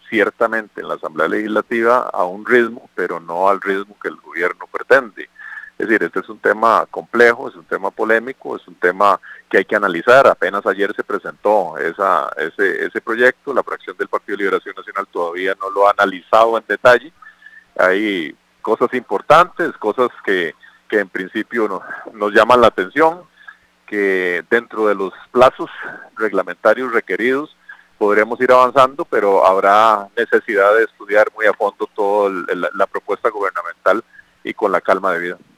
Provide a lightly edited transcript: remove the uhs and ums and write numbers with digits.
ciertamente en la Asamblea Legislativa a un ritmo, pero no al ritmo que el gobierno pretende. Es decir, este es un tema complejo, es un tema polémico, es un tema que hay que analizar. Apenas ayer se presentó ese proyecto, la fracción del Partido de Liberación Nacional todavía no lo ha analizado en detalle. Hay cosas importantes, cosas que en principio nos llaman la atención, que dentro de los plazos reglamentarios requeridos podremos ir avanzando, pero habrá necesidad de estudiar muy a fondo toda la propuesta gubernamental y con la calma debida.